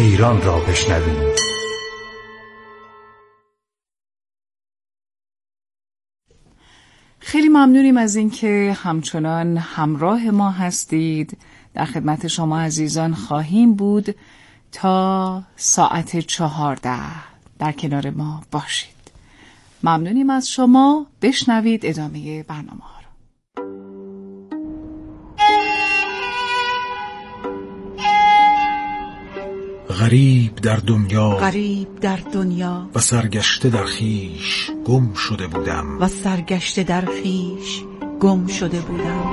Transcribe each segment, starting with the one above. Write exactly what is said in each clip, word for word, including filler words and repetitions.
ایران را بشنویم. خیلی ممنونیم از اینکه همچنان همراه ما هستید. در خدمت شما عزیزان خواهیم بود تا ساعت چهارده. در کنار ما باشید. ممنونیم از شما. بشنوید ادامه برنامه ها رو. غریب در دنیا غریب در دنیا و سرگشته در خیش گم شده بودم و سرگشته در خیش گم شده بودم.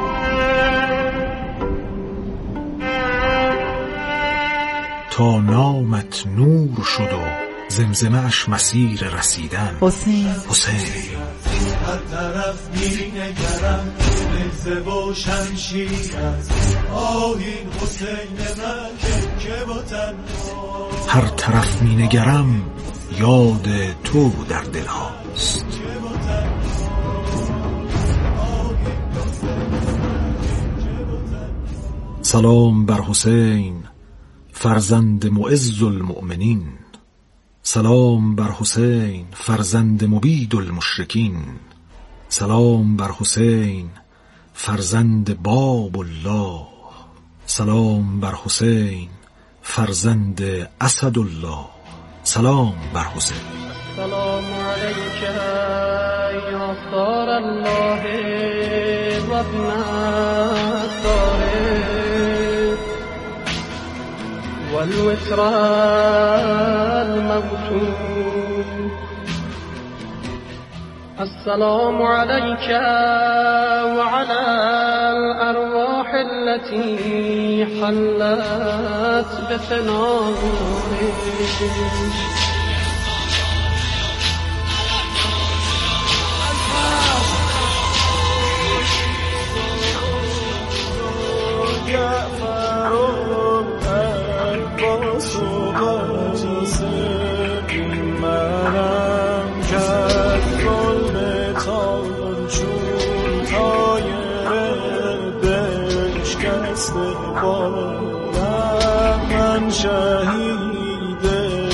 تا نامت نور شد و زمزمه اش مسیر رسیدن. حسین حسین هر طرف می نگرم نزه و شمشیر است آهین حسین من که با تنها. هر طرف می نگرم یاد تو در دل هاست. سلام بر حسین فرزند معز المؤمنین. سلام بر حسین فرزند مبید المشرکین. سلام بر حسین فرزند باب الله. سلام بر حسین فرزند اسد الله. سلام بر حسین. سلام علیک یا ثار الله و ابن الثاره والوتر الموتون. السلام عليك وعلى الأرواح التي حلت بفنائك. من شهید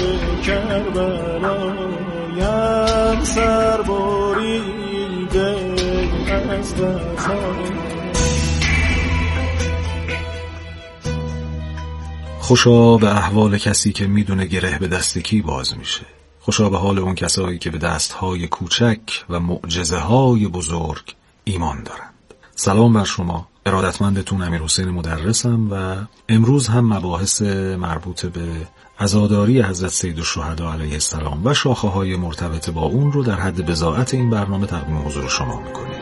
کربلایم سر بریده از وطن. خوشا به احوال کسی که میدونه گره به دست کی باز میشه. خوشا به حال اون کسایی که به دستهای کوچک و معجزه‌های بزرگ ایمان دارند. سلام بر شما. ارادتمندتون امیرحسین مدرسم و امروز هم مباحث مربوط به عزاداری حضرت سیدالشهدا علیه السلام و شاخه‌های مرتبط با اون رو در حد بضاعت این برنامه تقدیم حضور شما میکنیم.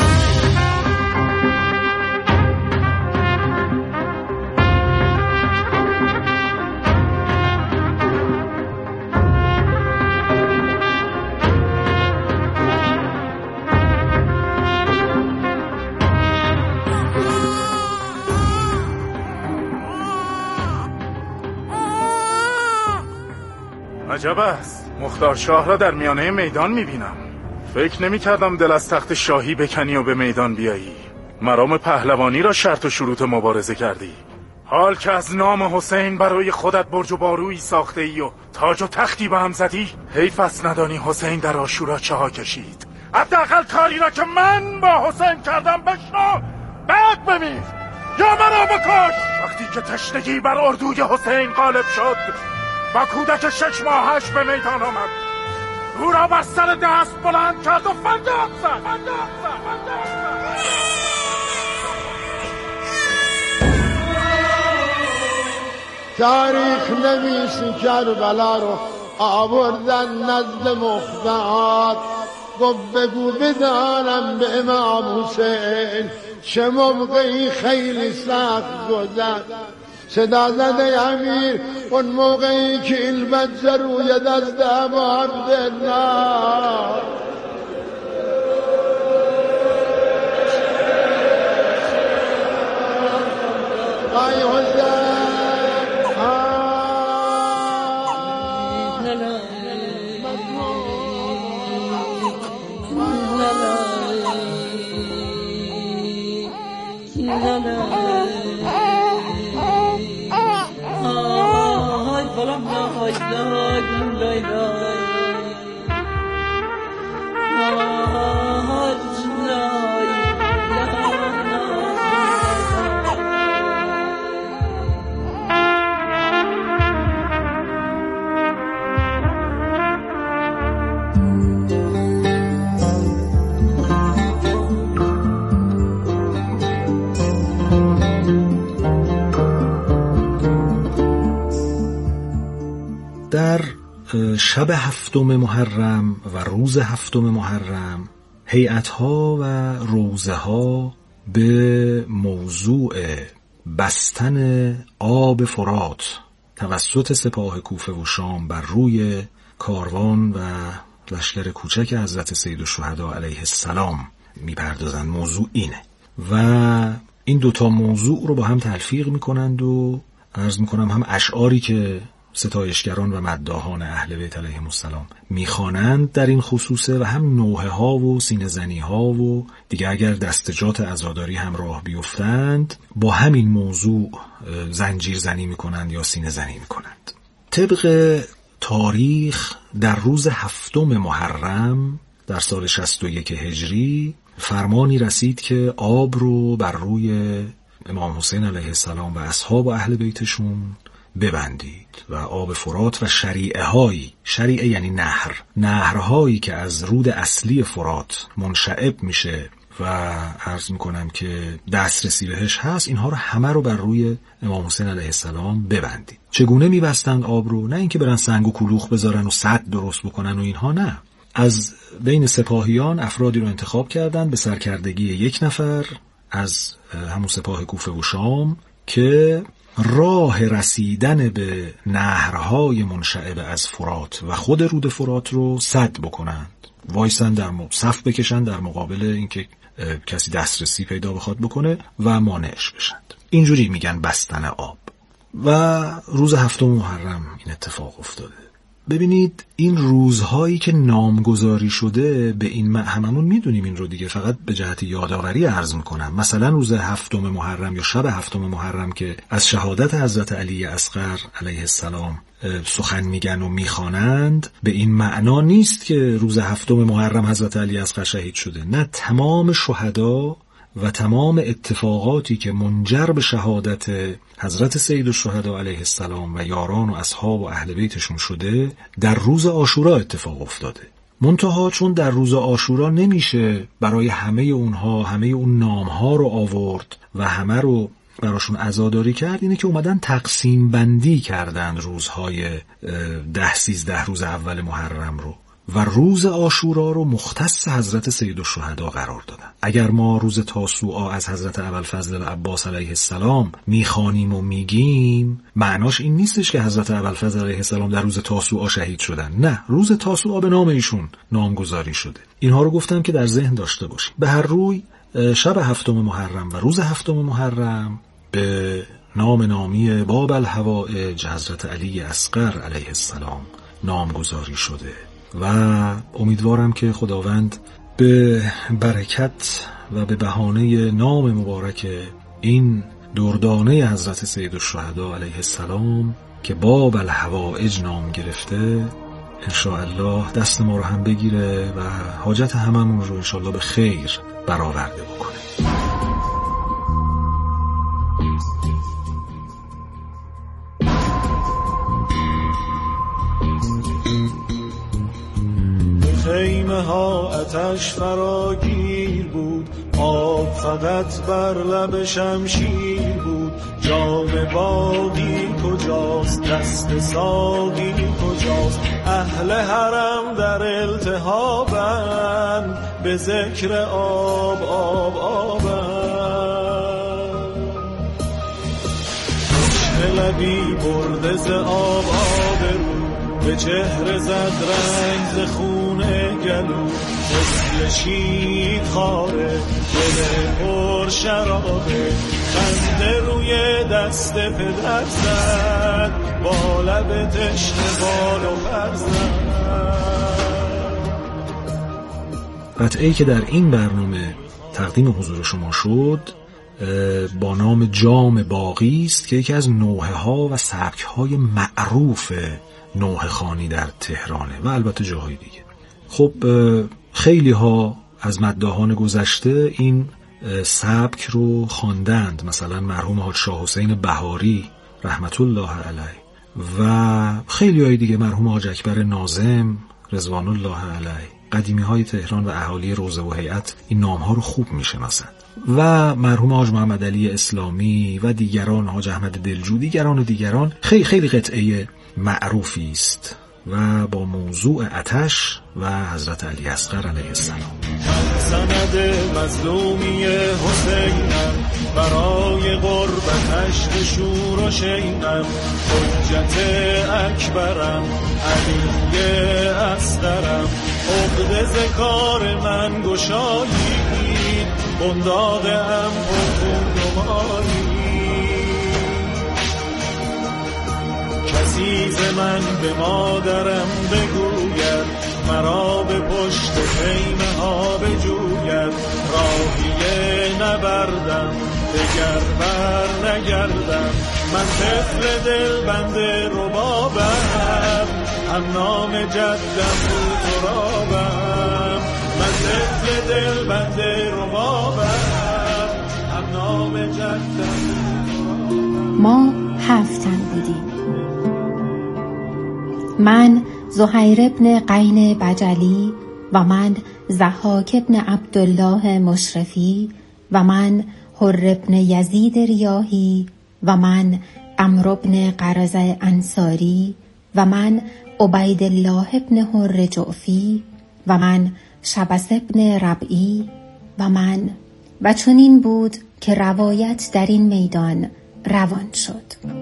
عجب است، مختار شاه را در میانه میدان میبینم. فکر نمی کردم دل از تخت شاهی بکنی و به میدان بیایی. مرام پهلوانی را شرط و شروط مبارزه کردی. حال که از نام حسین برای خودت برج و بارویی ساخته ای و تاج و تختی به هم زدی، حیف است ندانی حسین در عاشورا چه ها کشید. حداقل کاری را که من با حسین کردم بشنو، بعد بمیر یا مرا بکش. وقتی که تشنگی بر اردوی حسین غالب شد با کودک شش ماهش به میدان آمد، او را بر سر دست بلند کرد و فریاد زد. تاریخ نویس کربلا رو آوردن نزد مختار، گفت بگو بدانم به امام حسین چه موقعی خیلی سخت گذشت. صدا زده امیر اون موقعی که البت روی دست ابا عبدالله. آی حسین در شب هفتم محرم و روز هفتم محرم هیئت‌ها و روزه‌ها به موضوع بستن آب فرات توسط سپاه کوفه و شام بر روی کاروان و لشکر کوچک حضرت سیدالشهدا علیه السلام میپردازند. موضوع اینه و این دوتا موضوع رو با هم تلفیق میکنند و عرض میکنم هم اشعاری که ستایشگران و مداحان اهل بیت علیهم السلام میخوانند در این خصوصه و هم نوحه ها و سینه زنی ها و دیگه اگر دستجات عزاداری هم راه بیفتند با همین موضوع زنجیر زنی میکنند یا سینه زنی میکنند. طبق تاریخ در روز هفتم محرم در سال شصت و یک هجری فرمانی رسید که آب رو بر روی امام حسین علیه السلام و اصحاب و اهل بیتشون ببندید و آب فرات و شریعه هایی، شریعه یعنی نهر، نهرهایی که از رود اصلی فرات منشعب میشه و عرض میکنم که دسترسی بهش هست، اینها رو همه رو بر روی امام حسین علیه السلام ببندید. چگونه میبستند آب رو؟ نه اینکه برن سنگ و کلوخ بذارن و سد درست بکنن و اینها، نه. از بین سپاهیان افرادی رو انتخاب کردند به سرکردگی یک نفر از همون سپاه کوفه و شام که راه رسیدن به نهرهای منشعب از فرات و خود رود فرات رو سد بکنند، وایسن در صف بکشن در مقابل اینکه کسی دسترسی پیدا بخواد بکنه و مانعش بشند. اینجوری میگن بستن آب. و روز هفتم محرم این اتفاق افتاده. ببینید این روزهایی که نامگذاری شده به این هممون میدونیم این رو دیگه، فقط به جهت یادآوری عرض میکنم. مثلا روز هفتم محرم یا شب هفتم محرم که از شهادت حضرت علی اصغر علیه السلام سخن میگن و میخوانند، به این معنا نیست که روز هفتم محرم حضرت علی اصغر شهید شده، نه، تمام شهدا و تمام اتفاقاتی که منجر به شهادت حضرت سیدالشهدا علیه السلام و یاران و اصحاب و اهل بیتشون شده در روز عاشورا اتفاق افتاده. منتها چون در روز عاشورا نمیشه برای همه اونها همه اون نامها رو آورد و همه رو براشون عزاداری کرد، اینه که اومدن تقسیم بندی کردن روزهای ده سیزده روز اول محرم رو و روز عاشورا رو مختص حضرت سیدالشهدا قرار دادن. اگر ما روز تاسوعا از حضرت ابوالفضل العباس علیه السلام میخوانیم و میگیم، معناش این نیستش که حضرت ابوالفضل علیه السلام در روز تاسوعا شهید شدن، نه، روز تاسوعا به نام ایشون نامگذاری شده. اینها رو گفتم که در ذهن داشته باشیم. به هر روی شب هفتم محرم و روز هفتم محرم به نام نامی باب الحوائج حضرت علی اصغر علیه السلام نامگذاری شده و امیدوارم که خداوند به برکت و به بهانه نام مبارک این دردانه حضرت سیدالشهدا علیه السلام که باب الحوائج نام گرفته انشاءالله دست ما رو هم بگیره و حاجت هممون رو انشاءالله به خیر برآورده بکنه. خیمه ها آتش فراگیر بود، آب فقط بر لب شمشیر بود. جام باقی کجاست، دست ساقی کجاست؟ اهل حرم در التهابند، به ذکر آب آب آبند. لبی برده ز آب آب رو، به چهره زد رنگ ز خونه گلو. مثل شید خاره دل پر شرابه، خنده روی دست پدر زد، با لب تشنه بال و پر زد. قطعه‌ای که در این برنامه تقدیم حضور شما شد با نام جام باقی است که یکی از نوحه ها و سبک های معروف نوح خانی در تهرانه و البته جاهای دیگه. خب خیلی ها از مداحان گذشته این سبک رو خواندند، مثلا مرحوم حاج شاه حسین بهاری رحمت الله علیه و خیلی های دیگه، مرحوم حاج اکبر ناظم رضوان الله علیه. قدیمی های تهران و اهالی روضه و هیئت این نام ها رو خوب میشناسند و مرحوم حاج محمد علی اسلامی و دیگران، حاج احمد دلجو، دیگران و دیگران. خیلی خیلی قطعه معروفی است و با موضوع آتش و حضرت علی اصغر علیه السلام. سند مظلومی حسینم، برای غربتش به شور و شینم، حجت اکبرم، علی اصغرم، عقده ز کار من گشایید، بنداغم پرخون نمایی. کسی ز من به مادرم بگوید، مرا به پشت خیمه ها بجوید، راهی نبردم دگر بر نگردم، من طفل دل بنده ربابم، هم نام جدم رو ترابم، من طفل دل بنده ربابم، هم نام جدم. ما هفتن بودیم. من زهیر ابن قین بجلی و من ضحاک ابن عبدالله مشرفی و من حر ابن یزید ریاحی و من عمرو ابن قرز انصاری و من عبیدالله ابن حر جعفی و من شبس ابن ربعی و من و چنین بود که روایت در این میدان روان شد.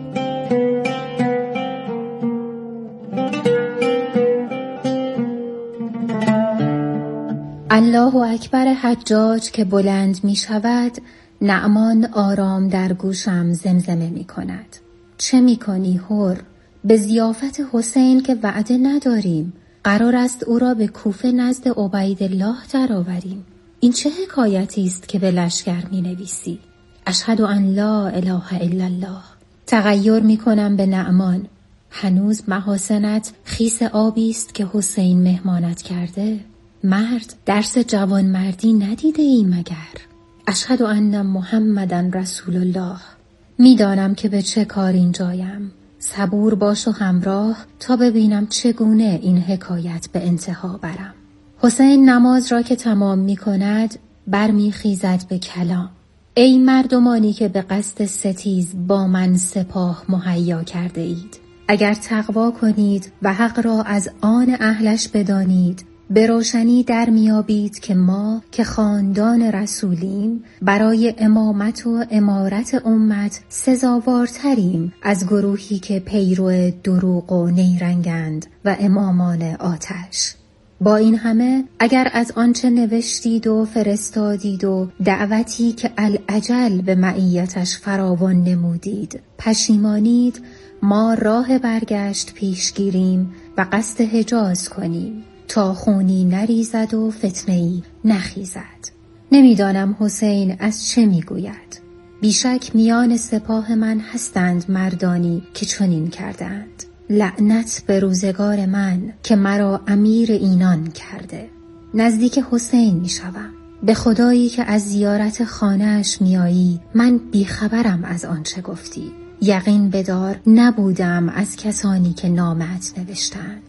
الله اکبر حجاج که بلند می شود، نعمان آرام در گوشم زمزمه می کند. چه می کنی حر؟ به ضیافت حسین که وعده نداریم، قرار است او را به کوفه نزد عبیدالله درآوریم. این چه حکایتی است که به لشکر می نویسی؟ اشهد ان لا اله الا الله. تغیر می کنم به نعمان. هنوز محاسنت خیس آبی است که حسین مهمانت کرده؟ مرد درس جوان مردی ندیده ای مگر؟ اشهد ان محمدن رسول الله. میدانم که به چه کار اینجایم. صبور باش و همراه تا ببینم چگونه این حکایت به انتها برم. حسین نماز را که تمام می کند برمی خیزد به کلام. ای مردمانی که به قصد ستیز با من سپاه مهیا کرده اید، اگر تقوا کنید و حق را از آن اهلش بدانید، به روشنی در میابید که ما که خاندان رسولیم برای امامت و امارت امت سزاوارتریم از گروهی که پیرو دروغ و نیرنگند و امامان آتش. با این همه اگر از آنچه نوشتید و فرستادید و دعوتی که العجل به معیتش فراوان نمودید پشیمانید، ما راه برگشت پیش گیریم و قصد حجاز کنیم تا خونی نریزد و فتنه‌ای نخیزد. نمیدانم حسین از چه میگوید. بیشک میان سپاه من هستند مردانی که چنین کردند. لعنت به روزگار من که مرا امیر اینان کرده. نزدیک حسین میشوم. به خدایی که از زیارت خانه‌اش میایی من بیخبرم از آنچه گفتی. یقین بدار نبودم از کسانی که نامت نوشتند.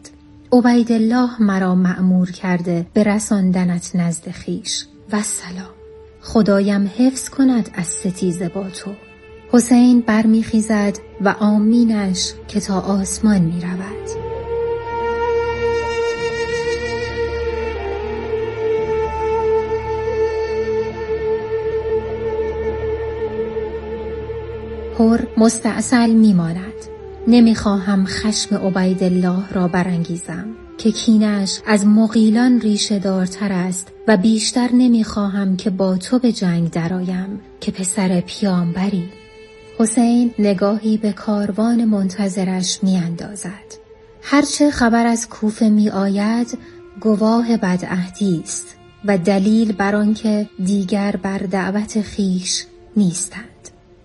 عبیدالله مرا مأمور کرده به رساندنت نزد خیش و سلام. خدایم حفظ کند از ستیزه با تو. حسین برمیخیزد و آمینش که تا آسمان می رود. حر مستعسل می ماند. نمی خواهم خشم عبیدالله را برانگیزم که کینش از مغیلان ریشه دارتر است و بیشتر نمی خواهم که با تو به جنگ درآیم که پسر پیامبری. حسین نگاهی به کاروان منتظرش می اندازد. هرچه خبر از کوفه می آید گواه بدعهدی است و دلیل بر آنکه دیگر بر دعوت خیش نیستند.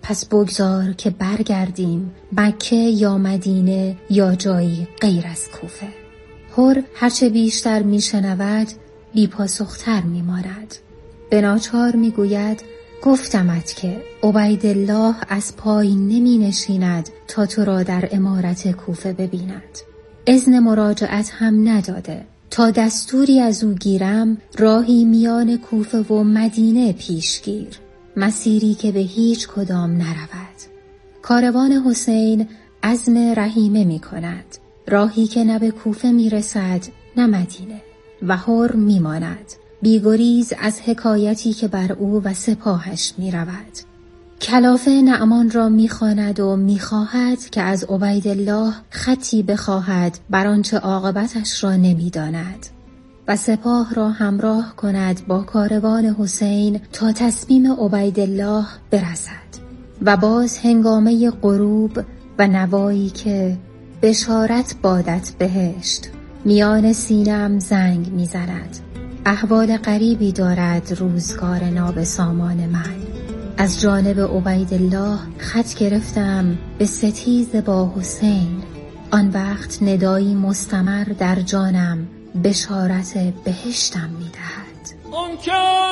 پس بگذار که برگردیم مکه یا مدینه یا جایی غیر از کوفه. حر هرچه بیشتر می شنود بی پاسختر می ماند. به ناچار می گوید گفتمت که عبیدالله از پای نمی نشیند تا تو را در امارت کوفه ببیند. اذن مراجعت هم نداده. تا دستوری از او گیرم راهی میان کوفه و مدینه پیش گیر، مسیری که به هیچ کدام نرود. کاروان حسین عزم رحیمه می کند، راهی که نه به کوفه می رسد نه مدینه، و حر می ماند بیگریز از حکایتی که بر او و سپاهش می رود. کلافه نعمان را می خواند و می خواهد که از عبیدالله خطی بخواهد بر آنچه عاقبتش را نمی داند و سپاه را همراه کند با کاروان حسین تا تصمیم عبیدالله برسد. و باز هنگامه غروب و نوایی که بشارت بادت بهشت میان سینم زنگ می زند. احوال غریبی دارد روزگار نابسامان من. از جانب عبیدالله خط گرفتم به ستیز با حسین. آن وقت ندایی مستمر در جانم بشارت بهشتم می دهد. ممکن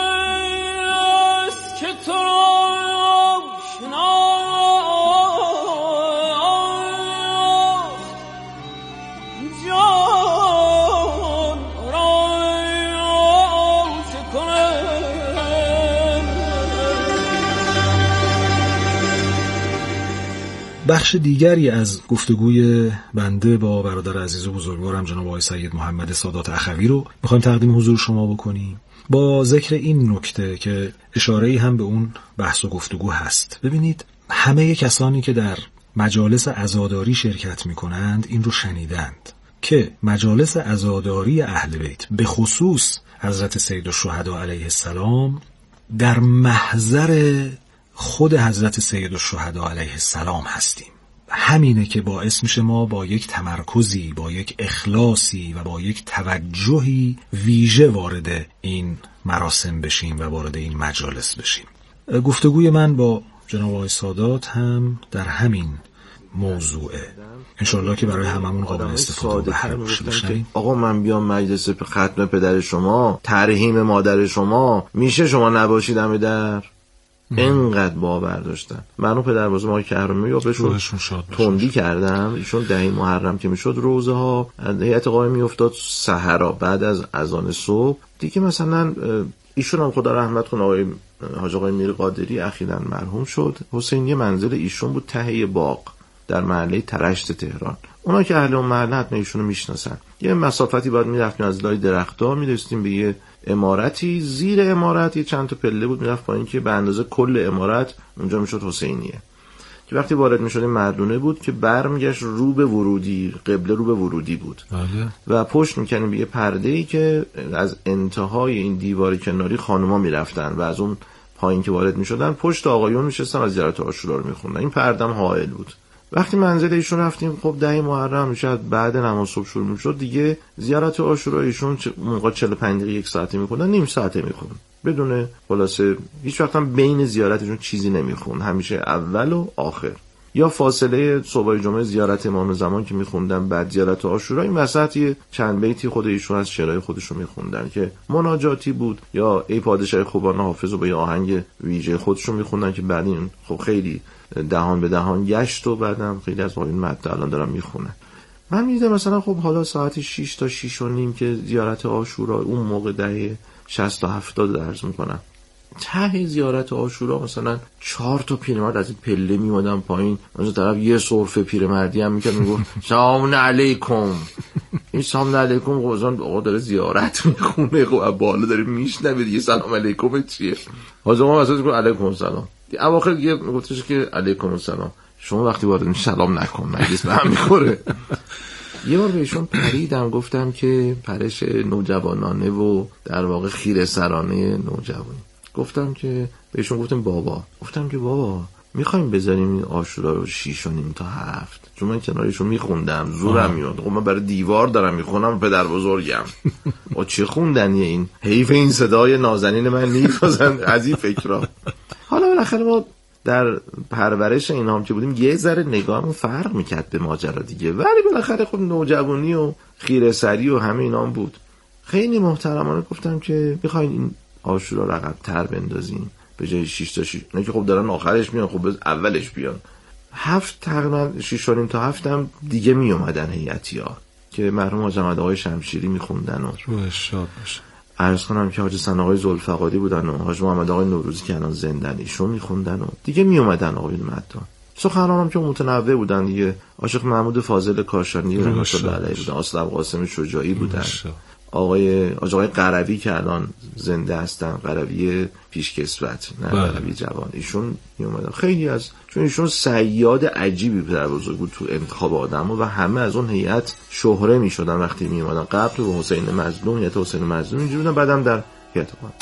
است که تو را بخش دیگری از گفتگوی بنده با برادر عزیز و بزرگوارم جناب آقای سید محمد سادات اخوی رو میخوایم تقدیم حضور شما بکنیم با ذکر این نکته که اشاره‌ای هم به اون بحث و گفتگو هست. ببینید همه کسانی که در مجالس عزاداری شرکت میکنند این رو شنیدند که مجالس عزاداری اهل بیت به خصوص حضرت سید الشهدا علیه السلام در محضر خود حضرت سید الشهدا علیه السلام هستیم. همینه که باعث میشه ما با یک تمرکزی، با یک اخلاصی و با یک توجهی ویژه وارد این مراسم بشیم و وارد این مجالس بشیم. گفتگوی من با جناب آقای سادات هم در همین موضوعه. انشالله که برای هممون قابل استفاده و بهره باشه. آقا من بیام مجلس ختم پدر شما، ترحیم مادر شما، میشه شما نباشید همه در اینقدر باور داشتن. من و پدر بزرگ ما کهرمی یا بهشون تندی کردم. ایشون دهی محرم که میشد روزه ها هیئت قائم میافتاد سحرا بعد از اذان صبح دیگه. مثلا ایشون هم خدا رحمت کنه آقای حاج آقای میر قادری اخیراً مرحوم شد. حسینی منزل ایشون بود ته باغ در محله ترشت تهران. اونا که اهل اون محله حتما ایشونو میشناسن. یه مسافتی بعد میرفتیم از لای درخت‌ها میرسیدیم به یه عمارتی. زیر عمارت یه چند تا پله بود میرفت پایین که به اندازه کل عمارت اونجا میشد حسینیه. که وقتی وارد میشدیم مردونه بود که برمیگشت رو به ورودی، قبله رو به ورودی بود. آله. و پشت میکنیم به یه پرده‌ای که از انتهای این دیوار کناری خانوما میرفتن و از اون پایین که وارد میشدن پشت آقایون میشستن از زیارت عاشورا رو میخوندن. این پردم حائل بود. وقتی منزل ایشون رفتیم خب ده محرم میشه بعد نماز صبح شروع میشد دیگه. زیارت عاشورا ایشون موقع چهل و پنج دقیقه یک ساعته میخوندن، نیم ساعته میخوند بدون خلاصه هیچ وقت هم بین زیارتشون چیزی نمیخوند، همیشه اول و آخر. یا فاصله صبح جمعه زیارت امام زمان که میخوندن بعد زیارت عاشورا این وسط یه چند بیتی خود ایشون از شعرهای خودشون میخوندن که مناجاتی بود یا ای پادشاه خوبان حافظ و با یه آهنگ ویژه خودشون میخوندن که بعد این خب خیلی دهان به دهان گشت و بعدم خیلی از این متن الان دارم میخونن. من میدیدم مثلا خب حالا ساعت شش تا شش و نیم که زیارت عاشورا اون موقع دهه شصت تا هفتاد درز میکنم ته زیارت عاشورا مثلا چهار تا پیرمرد از این پله میومدن پایین، اونجا طرف یه سرفه پیرمردی هم میکرد میگفت سلام علیکم. این سلام علیکم قوزان آقا داره زیارت میخونه، خب بالا داره میشنوه دیگه سلام علیکم چیه. حاجی ما مثلا میگه علیکم سلام. اواخر دیگه میگفتش که علیکم السلام. شما وقتی وارد میشید سلام نکن مجلس به هم میخوره. یه بار بهشون پریدم گفتم که پرش نوجوانانه و در واقع خیره سرانه نوجوانی. گفتم که بهشون گفتم بابا گفتم که بابا میخوایم بذاریم این عاشورا رو شیش و نیم تا هفت، چون من کنارشون میخوندم زورم میاد. خب من برای دیوار دارم میخونم پدر بزرگم و چه خوندنیه این، حیف این صدای نازنین من نیست از این فکرها. حالا بالاخره ما در پرورش اینا هم که بودیم یه ذره نگاهمون فرق میکرد به ماجرا دیگه، ولی بالاخره خب نوجوانی و خیره سری و همه اینا هم بود. خیلی محترمانه گفتم که میخواین این عاشورا رو عقب تر بندازیم، به جای شش تا شش نه که خب دارن آخرش میان، خب اولش بیان. هفت تقریبا شش و نیم تا هفتم دیگه می اومدن هیئتی‌ها که مرحوم حاج محمد آقای شمشیری میخوندن و روحش شاد باشه. عرض کنم که حاج سن آقای ذوالفقاری بودن و حاج محمد آقای نوروزی که الان زندن، ایشون میخوندن و دیگه می اومدن آقای مدان. سخنرانم که متنوع بودن دیگه، عاشق محمود فاضل کاشانی رحمت الله علیه بودن، اصلا قاسم شجاعی بودن، آقای آقای قروی که الان زنده هستن، قروی پیشکسوت نه قروی جوان، ایشون می اومدن. خیلی از چون ایشون صیاد عجیبی در بزرگ بود تو انتخاب آدمو و همه از اون هیئت شهره می شدن وقتی می اومدن. قبل تو حسین مظلوم هیئت حسین مظلوم اینجوری بودن، بعدم در هیئت قوم.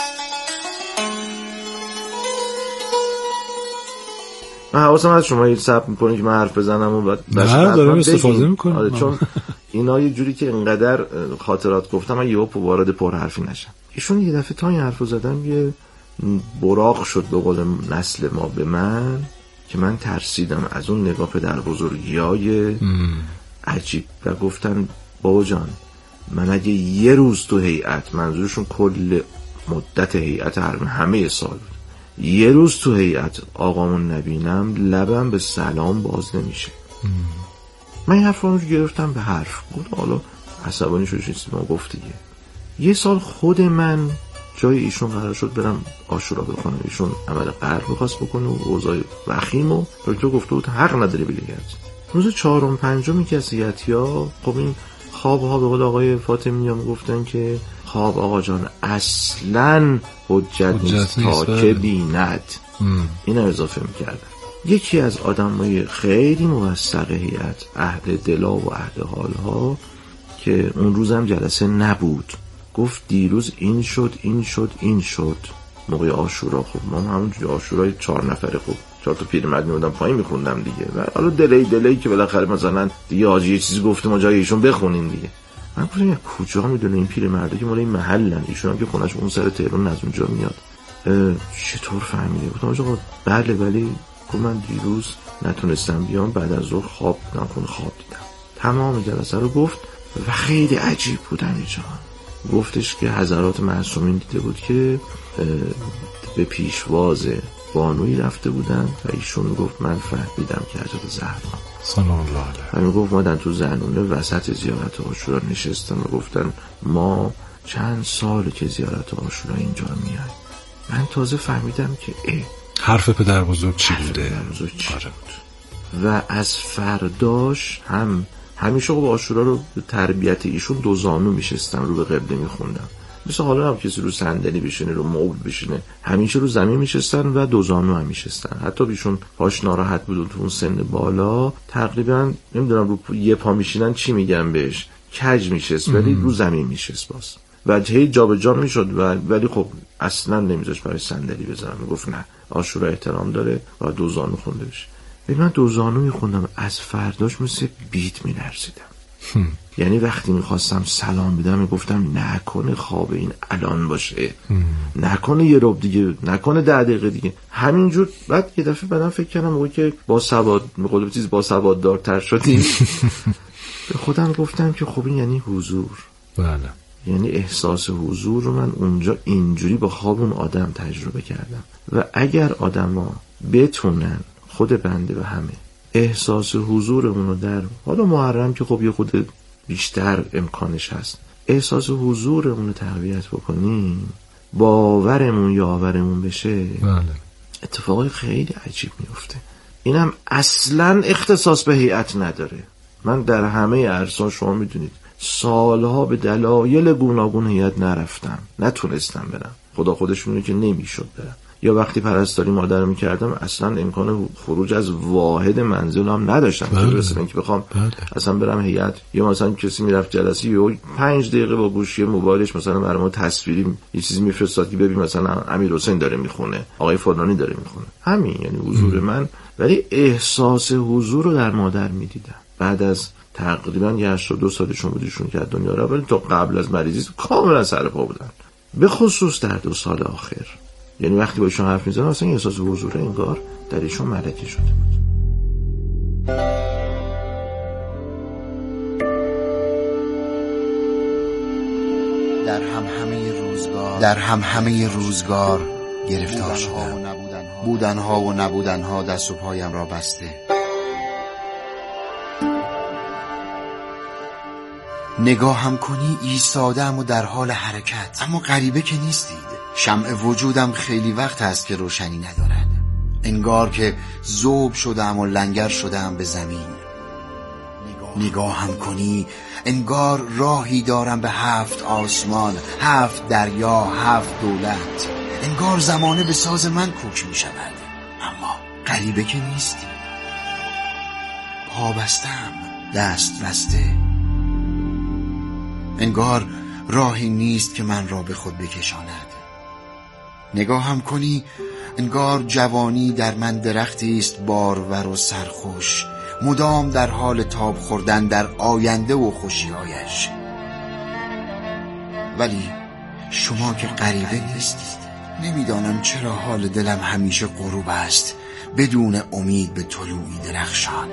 من حواسم از شما یه صبر می‌کنید که من حرف بزنم و بعد نه دارم استفاده می‌کنم. آره چون اینا یه جوری که اینقدر خاطرات گفتم من یهو وارد پر حرفی نشم. ایشون یه دفعه تا این حرفو زدم یه براق شد به قول نسل ما به من که من ترسیدم از اون نگاه پدر بزرگیای عجیب و گفتن بابا جان من اگه یه روز تو هیئت، منظورشون کل مدت هیئت همه سال، یه روز تو هیئت آقامون نبینم لبم به سلام باز نمیشه. من این حرف رو گرفتم به حرف بود. حالا عصبانی شد چیزی ما گفت دیگه. یه سال خود من جای ایشون قرار شد برم عاشورا بخونم. ایشون عمل قلب می‌خواست بکنه و اوضاع وخیم و دکتر گفته بود حق نداری بگرد. روز چهارم پنجم که از هیئتیا خب این خواب‌ها به قول آقای فاطمی هم گفتن که خواب آقا جان اصلاً حجت نیست تا که بیند. اینا اضافه می‌کردن. یکی از آدمای خیلی موثق هیئت، اهل دلا و اهل حال‌ها که اون روزم جلسه نبود، گفت دیروز این شد این شد این شد موقع عاشورا. خب ما همونجوری عاشورای چهار نفره خب چهار تا پیرمرد میودم پایین میخوندم دیگه و حالا دلی دلی که بالاخره مثلا دیگه حاجی یه چیزی گفته ما جای ایشون بخونیم دیگه. من گفتم کجا میدونه این پیرمرده که مال این محلن، ایشون هم که خونش اون سر تهران از اونجا میاد، چطور فهمیده؟ گفتم آقا بله ولی من دیروز نتونستم بیام، بعد از ظهر خواب بودم خونه خواب دیدم. تمام جلسه رو گفت و خیلی عجیب بودن اینجا. گفتش که حضرات معصومین دیده بود که به پیشواز بانوی رفته بودن و ایشون گفت من فهمیدم که حضرت زهرا سلام الله علیها و گفت مادن تو زنونه وسط زیارت عاشورا نشستن و گفتن ما چند ساله که زیارت عاشورا اینجا میاد. من تازه فهمیدم که اه حرف پدر بزرگ چی بوده. پدر بزرگ چی بود. و از فرداش هم همیشه با عاشورا رو به تربیت ایشون دو زانو میشستم، رو به قبله میخوندم. مثل حالا هم کسی رو صندلی بشینه رو مبل بشینه، همیشه رو زمین میشستن و دو زانو هم میشستن. حتی بیشون پاش ناراحت بود تو اون سن بالا تقریبا نمیدونم رو یه پا میشینن چی میگن بهش، کج میشست ولی رو زمین میشست باز و هی جا به جا میشد و ولی خب اصلا نمیذاش برای صندلی بذارم. میگفت نه عاشورا احترام داره و دو زانو خونده بشه. من دو زانو میخوندم، از فرداش مثل بیت میلرزیدم. یعنی وقتی میخواستم سلام بدم میگفتم نکنه خواب این الان باشه، نکنه یه رب دیگه، نکنه ده دقیقه دیگه، همینجور. بعد یه دفعه بعدم فکر کردم موقعی که با سواد میگم چیز با سواد دارتر شدیم به خودم گفتم که خب این یعنی حضور. بله. یعنی احساس حضور رو من اونجا اینجوری با خواب اون آدم تجربه کردم و اگر آدما بتونن خود بنده و همه احساس حضورمون رو در حالا محرم که خب یه خود بیشتر امکانش هست، احساس حضورمون رو تقویت بکنیم، باورمون یاورمون بشه، بله. اتفاقای خیلی عجیب میفته. اینم اصلا اختصاص به هیئت نداره. من در همه عرصه‌ها شما میدونید سالها به دلایل گوناگون هیئت نرفتم، نتونستم برم، خدا خودش میدونه که نمیشد برم. یا وقتی پرستاری مادر میکردم اصلا امکان خروج از واحد منزل هم نداشتم. بله. مثلا که بخوام بله. اصلا برم هیئت یا مثلا کسی میرفت جلسه یا پنج دقیقه با گوشی موبایلش مثلا برام تصویری یه چیزی میفرستاد که ببین مثلا امیر حسین داره میخونه، آقای فلانی داره میخونه، همین یعنی حضور ام. من ولی احساس حضور رو در مادر میدیدم. بعد از تقریبا یه هشتاد و دو سالشون بودیشون که دنیا رو، ولی تا قبل از مریضی کاملا سر پا بودن، به خصوص در دو سال آخر. یعنی وقتی با ایشون حرف میزنن اصلا احساس حضور انگار در ایشون ملکه شده بود. در هم همه روزگار در هم همه روزگار گرفتار شدم. بودنها و نبودنها دست و پایم را بسته. نگاهم کنی ایستادم و در حال حرکت، اما غریبه که نیستید. شمع وجودم خیلی وقت هست که روشنی ندارد. انگار که ذوب شدم و لنگر شدم به زمین. نگاهم کنی انگار راهی دارم به هفت آسمان، هفت دریا، هفت دولت. انگار زمانه به ساز من کوک می شود، اما غریبه که نیستی. پا بستم، دست بسته. انگار راهی نیست که من را به خود بکشاند. نگاهم کنی انگار جوانی در من درختی است بارور و سرخوش، مدام در حال تاب خوردن در آینده و خوشی‌هایش. ولی شما که غریبه نیستید. نمیدانم چرا حال دلم همیشه غروب است، بدون امید به طلوعی درخشان.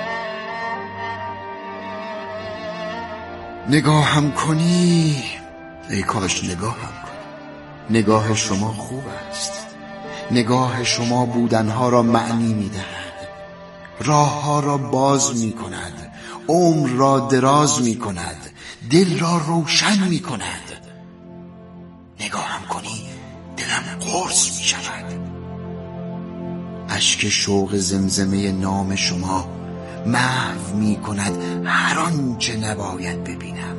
نگاهم کنی، ای کاش نگاهم کنی. نگاه شما خوب است. نگاه شما بودنها را معنی می‌دهد، راهها را باز می‌کند، عمر را دراز می‌کند، دل را روشن می‌کند. نگاهم کنی دلم قرص می‌شود. اشک شوق زمزمه نام شما محو می‌کند هر آنچه نباید ببینم.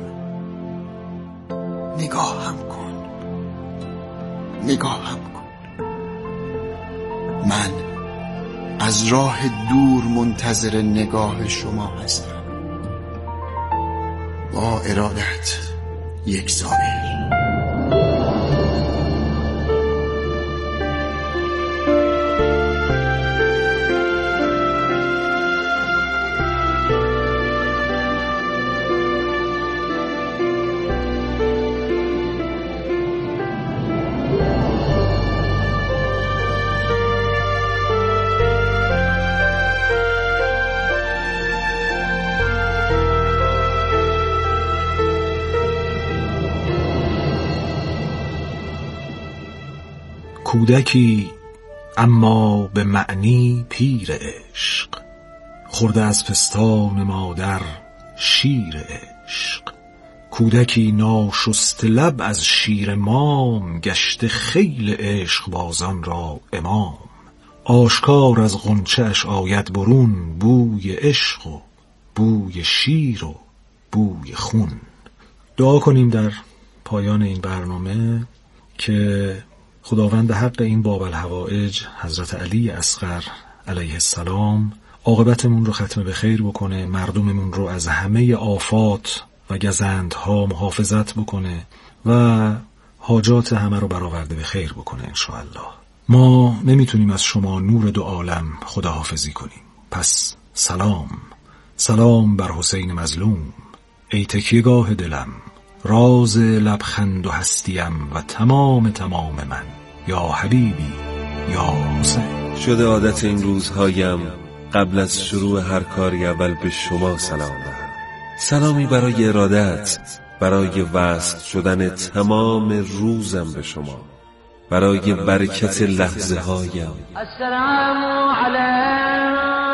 نگاهم کن، نگاهم کن. من از راه دور منتظر نگاه شما هستم. با ارادت، یک زابر. کودکی اما به معنی پیر عشق، خورده از پستان مادر شیر عشق. کودکی ناشست لب از شیر مام، گشته خیل عشق بازان را امام. آشکار از غنچه‌اش آید برون، بوی عشق و بوی شیر و بوی خون. دعا کنیم در پایان این برنامه که خداوند حق این باب الحوائج حضرت علی اصغر علیه السلام عاقبتمون رو ختم به خیر بکنه، مردممون رو از همه آفات و گزندها محافظت بکنه و حاجات همه رو برآورده به خیر بکنه انشاءالله. ما نمیتونیم از شما نور دو عالم خداحافظی کنیم، پس سلام سلام بر حسین مظلوم، ای تکیه‌گاه دلم، راز لبخند و هستیم و تمام تمام من، یا حبیبی یا حسین. شده عادت این روزهایم قبل از شروع هر کاری اول به شما سلام دهم. سلامی برای ارادت، برای وصل شدن تمام روزم به شما، برای برکت لحظه هایم. السلام علیکم